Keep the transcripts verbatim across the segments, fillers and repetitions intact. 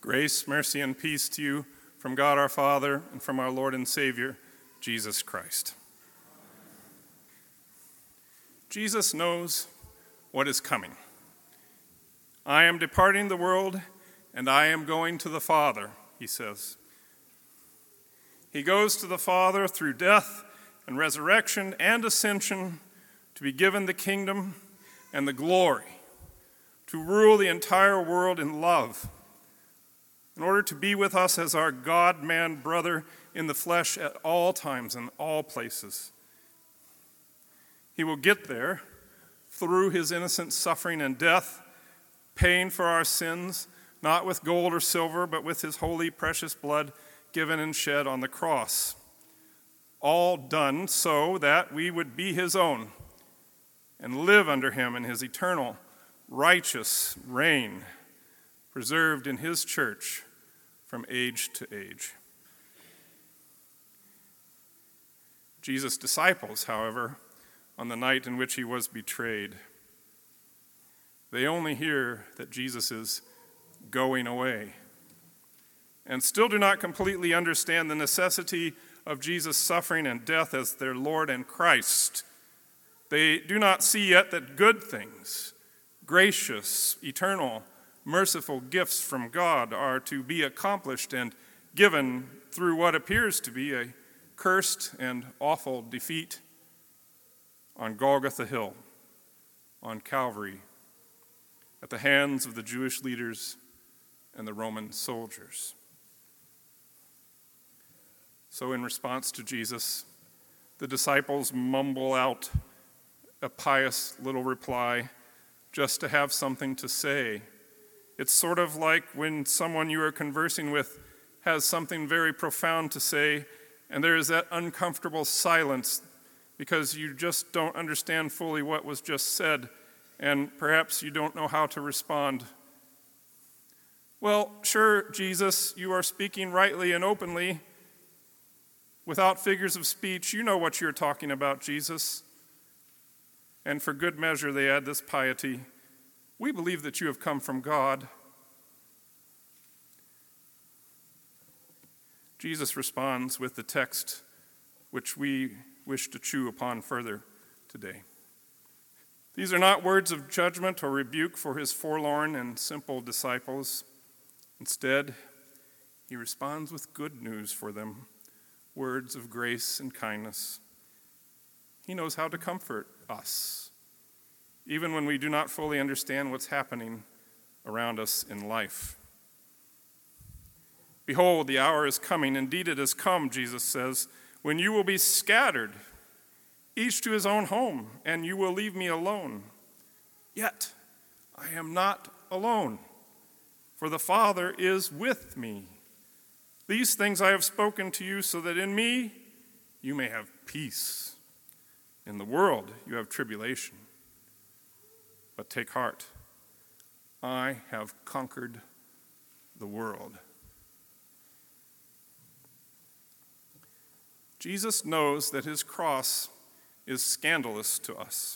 Grace, mercy, and peace to you from God our Father and from our Lord and Savior, Jesus Christ. Jesus knows what is coming. I am departing the world, and I am going to the Father, he says. He goes to the Father through death and resurrection and ascension to be given the kingdom and the glory, to rule the entire world in love, in order to be with us as our God-man brother in the flesh at all times and all places. He will get there through his innocent suffering and death, paying for our sins, not with gold or silver, but with his holy, precious blood given and shed on the cross. All done so that we would be his own and live under him in his eternal, righteous reign, preserved in his church from age to age. Jesus' disciples, however, on the night in which he was betrayed, they only hear that Jesus is going away and still do not completely understand the necessity of Jesus' suffering and death as their Lord and Christ. They do not see yet that good things, gracious, eternal, merciful gifts from God are to be accomplished and given through what appears to be a cursed and awful defeat on Golgotha Hill, on Calvary, at the hands of the Jewish leaders and the Roman soldiers. So in response to Jesus, the disciples mumble out a pious little reply just to have something to say. It's sort of like when someone you are conversing with has something very profound to say, and there is that uncomfortable silence because you just don't understand fully what was just said, and perhaps you don't know how to respond. Well, sure, Jesus, you are speaking rightly and openly. Without figures of speech, you know what you're talking about, Jesus. And for good measure, they add this piety. We believe that you have come from God. Jesus responds with the text which we wish to chew upon further today. These are not words of judgment or rebuke for his forlorn and simple disciples. Instead, he responds with good news for them, words of grace and kindness. He knows how to comfort us, even when we do not fully understand what's happening around us in life. Behold, the hour is coming. Indeed, it has come, Jesus says, when you will be scattered, each to his own home, and you will leave me alone. Yet I am not alone, for the Father is with me. These things I have spoken to you so that in me you may have peace. In the world you have tribulation. But take heart, I have conquered the world. Jesus knows that his cross is scandalous to us.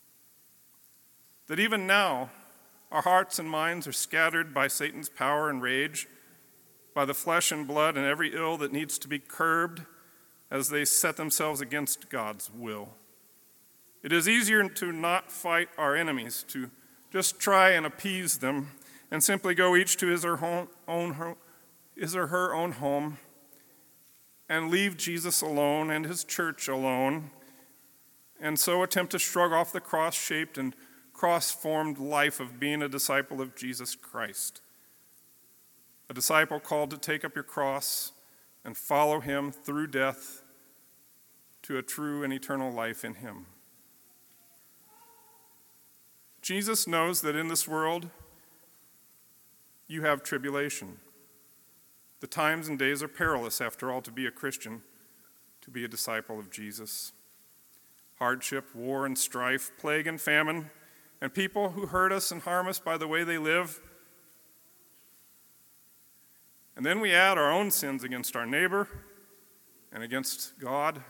That even now, our hearts and minds are scattered by Satan's power and rage, by the flesh and blood and every ill that needs to be curbed as they set themselves against God's will. It is easier to not fight our enemies, to just try and appease them and simply go each to his or, home, own, his or her own home and leave Jesus alone and his church alone, and so attempt to shrug off the cross-shaped and cross-formed life of being a disciple of Jesus Christ. A disciple called to take up your cross and follow him through death to a true and eternal life in him. Jesus knows that in this world you have tribulation. The times and days are perilous, after all, to be a Christian, to be a disciple of Jesus. Hardship, war and strife, plague and famine, and people who hurt us and harm us by the way they live. And then we add our own sins against our neighbor and against God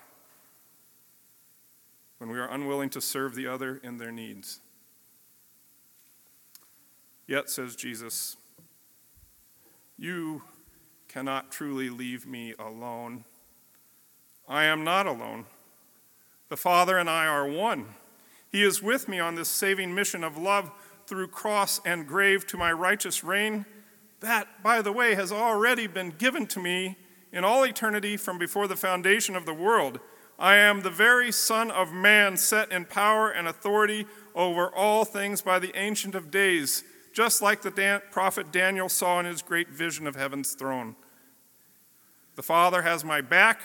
when we are unwilling to serve the other in their needs. Yet, says Jesus, You cannot truly leave me alone. I am not alone. The Father and I are one. He is with me on this saving mission of love through cross and grave to my righteous reign. That, by the way, has already been given to me in all eternity from before the foundation of the world. I am the very Son of Man, set in power and authority over all things by the Ancient of Days, just like the Dan- prophet Daniel saw in his great vision of heaven's throne. The Father has my back.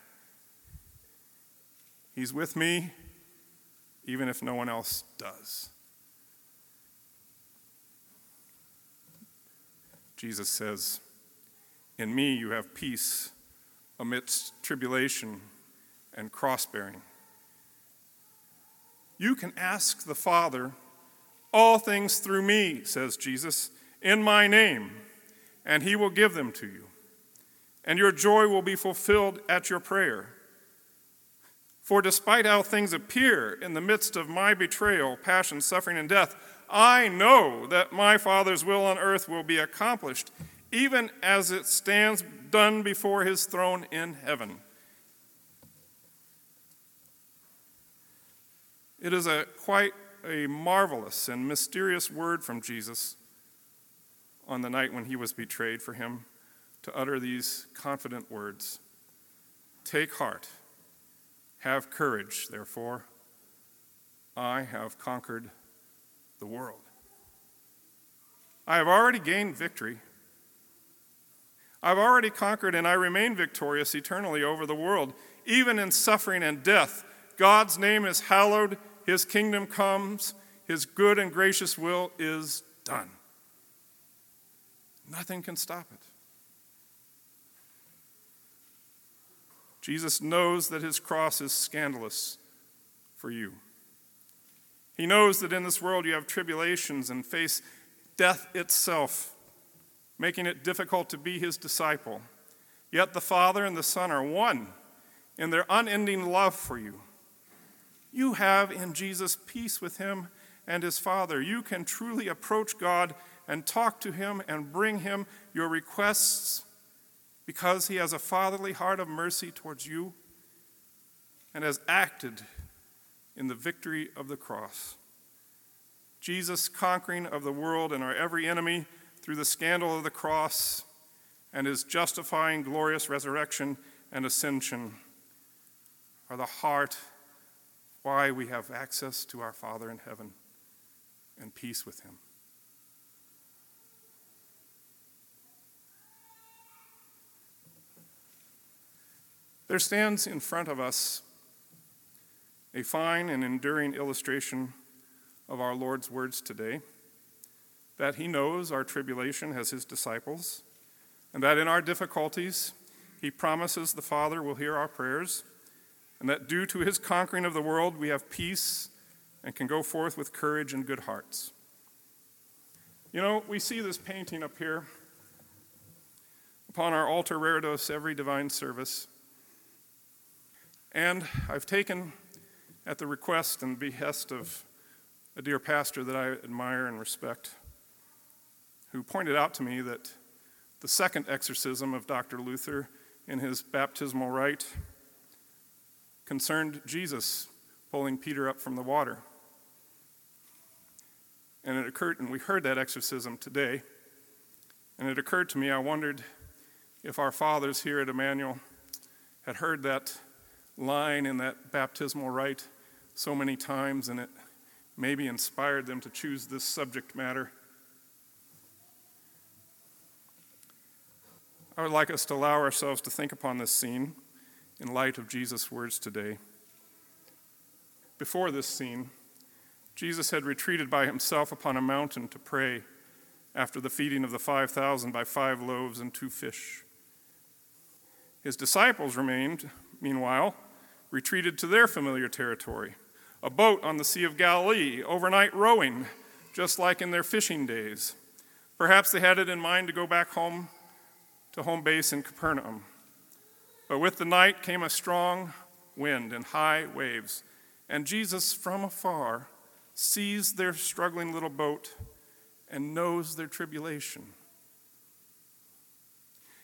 He's with me, even if no one else does. Jesus says, "In me you have peace amidst tribulation and cross-bearing." You can ask the Father all things through me, says Jesus, in my name, and he will give them to you. And your joy will be fulfilled at your prayer. For despite how things appear in the midst of my betrayal, passion, suffering, and death, I know that my Father's will on earth will be accomplished, even as it stands done before his throne in heaven. It is a quite a marvelous and mysterious word from Jesus on the night when he was betrayed, for him to utter these confident words. Take heart, have courage, therefore. I have conquered the world. I have already gained victory. I've already conquered, and I remain victorious eternally over the world, even in suffering and death. God's name is hallowed, his kingdom comes, his good and gracious will is done. Nothing can stop it. Jesus knows that his cross is scandalous for you. He knows that in this world you have tribulations and face death itself, making it difficult to be his disciple. Yet the Father and the Son are one in their unending love for you. You have in Jesus peace with him and his Father. You can truly approach God and talk to him and bring him your requests because he has a fatherly heart of mercy towards you and has acted in the victory of the cross. Jesus' conquering of the world and our every enemy through the scandal of the cross and his justifying glorious resurrection and ascension are the heart why we have access to our Father in heaven and peace with him. There stands in front of us a fine and enduring illustration of our Lord's words today, that he knows our tribulation as his disciples, and that in our difficulties, he promises the Father will hear our prayers, and that due to his conquering of the world, we have peace and can go forth with courage and good hearts. You know, we see this painting up here upon our altar reredos every divine service. And I've taken, at the request and behest of a dear pastor that I admire and respect, who pointed out to me that the second exorcism of Doctor Luther in his baptismal rite concerned Jesus pulling Peter up from the water. And it occurred, and we heard that exorcism today, and it occurred to me, I wondered if our fathers here at Emmanuel had heard that line in that baptismal rite so many times, and it maybe inspired them to choose this subject matter. I would like us to allow ourselves to think upon this scene in light of Jesus' words today. Before this scene, Jesus had retreated by himself upon a mountain to pray after the feeding of the five thousand by five loaves and two fish. His disciples remained, meanwhile, retreated to their familiar territory, a boat on the Sea of Galilee, overnight rowing, just like in their fishing days. Perhaps they had it in mind to go back home to home base in Capernaum. But with the night came a strong wind and high waves, and Jesus from afar sees their struggling little boat and knows their tribulation.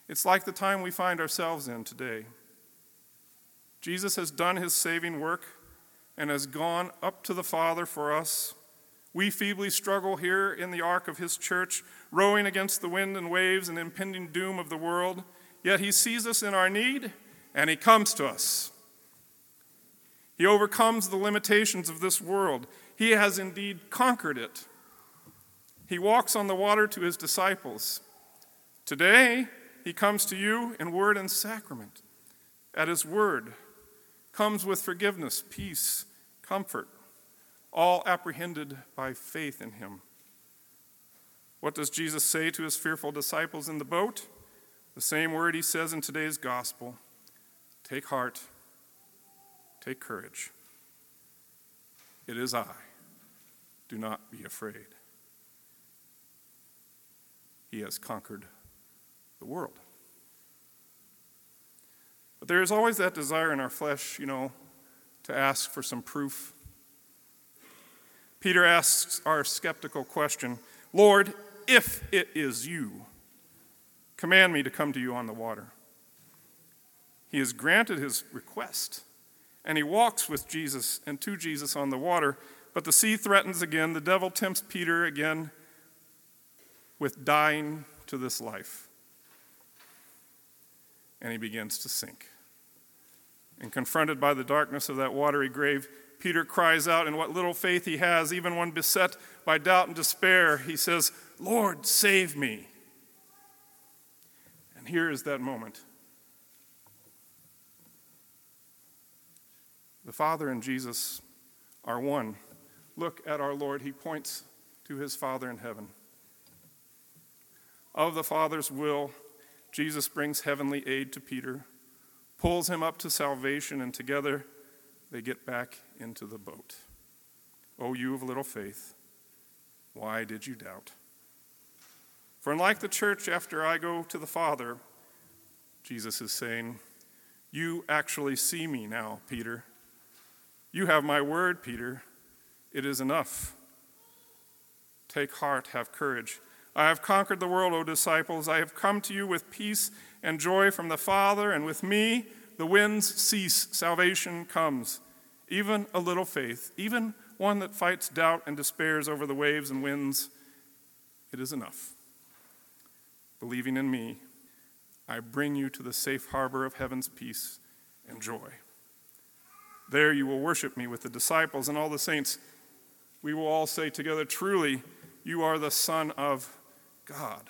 It's like the time we find ourselves in today. Jesus has done his saving work and has gone up to the Father for us. We feebly struggle here in the ark of his church, rowing against the wind and waves and impending doom of the world. Yet he sees us in our need, and he comes to us. He overcomes the limitations of this world. He has indeed conquered it. He walks on the water to his disciples. Today, he comes to you in word and sacrament. At his word comes with forgiveness, peace, comfort, all apprehended by faith in him. What does Jesus say to his fearful disciples in the boat? The same word he says in today's gospel. Take heart, take courage. It is I. Do not be afraid. He has conquered the world. But there is always that desire in our flesh, you know, to ask for some proof. Peter asks our skeptical question, Lord, if it is you, command me to come to you on the water. He has granted his request, and he walks with Jesus and to Jesus on the water, but the sea threatens again. The devil tempts Peter again with dying to this life. And he begins to sink. And confronted by the darkness of that watery grave, Peter cries out in what little faith he has, even when beset by doubt and despair. He says, Lord, save me. And here is that moment. The Father and Jesus are one. Look at our Lord. He points to his Father in heaven. Of the Father's will, Jesus brings heavenly aid to Peter, pulls him up to salvation, and together they get back into the boat. O you of little faith, why did you doubt? For unlike the church after I go to the Father, Jesus is saying, you actually see me now, Peter. You have my word, Peter. It is enough. Take heart, have courage. I have conquered the world, O disciples. I have come to you with peace and joy from the Father, and with me the winds cease, salvation comes. Even a little faith, even one that fights doubt and despairs over the waves and winds, it is enough. Believing in me, I bring you to the safe harbor of heaven's peace and joy. There you will worship me with the disciples and all the saints. We will all say together, truly, you are the Son of God.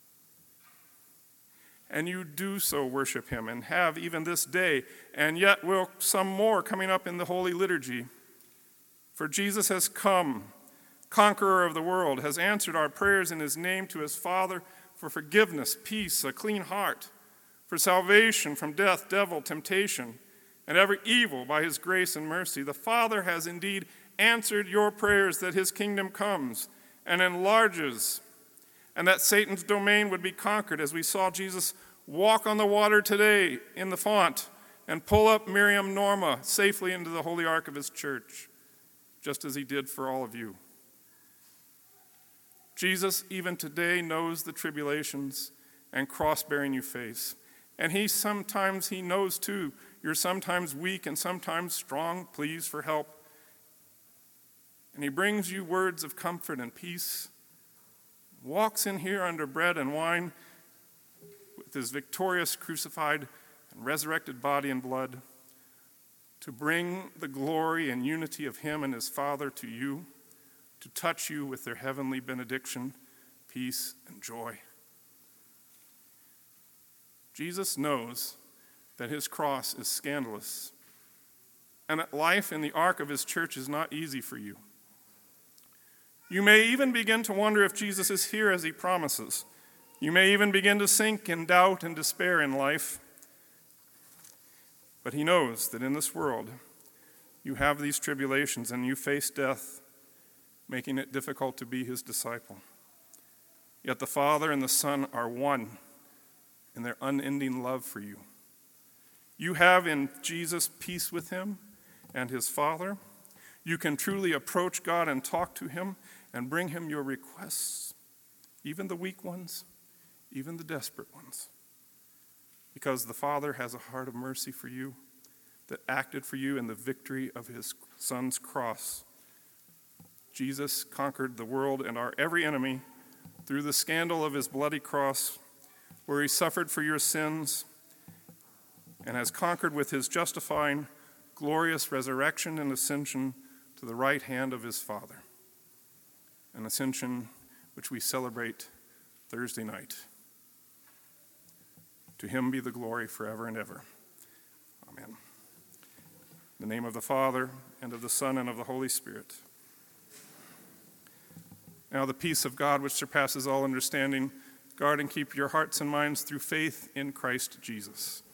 And you do so worship him and have even this day, and yet will some more coming up in the Holy Liturgy. For Jesus has come, conqueror of the world, has answered our prayers in his name to his Father for forgiveness, peace, a clean heart, for salvation from death, devil, temptation, and every evil by his grace and mercy. The Father has indeed answered your prayers that his kingdom comes and enlarges, and that Satan's domain would be conquered, as we saw Jesus walk on the water today in the font and pull up Miriam Norma safely into the holy ark of his church, just as he did for all of you. Jesus, even today, knows the tribulations and cross-bearing you face. And he sometimes, he knows too, you're sometimes weak and sometimes strong, pleas for help. And he brings you words of comfort and peace, walks in here under bread and wine with his victorious crucified and resurrected body and blood to bring the glory and unity of him and his Father to you, to touch you with their heavenly benediction, peace, and joy. Jesus knows that his cross is scandalous and that life in the ark of his church is not easy for you. You may even begin to wonder if Jesus is here as he promises. You may even begin to sink in doubt and despair in life. But he knows that in this world, you have these tribulations and you face death, making it difficult to be his disciple. Yet the Father and the Son are one in their unending love for you. You have in Jesus peace with him and his Father. You can truly approach God and talk to him and bring him your requests, even the weak ones, even the desperate ones. because the Father has a heart of mercy for you that acted for you in the victory of his Son's cross. Jesus conquered the world and our every enemy through the scandal of his bloody cross, where he suffered for your sins and has conquered with his justifying, glorious resurrection and ascension to the right hand of his Father, an ascension which we celebrate Thursday night. To him be the glory forever and ever. Amen. In the name of the Father, and of the Son, and of the Holy Spirit. Now the peace of God, which surpasses all understanding, guard and keep your hearts and minds through faith in Christ Jesus.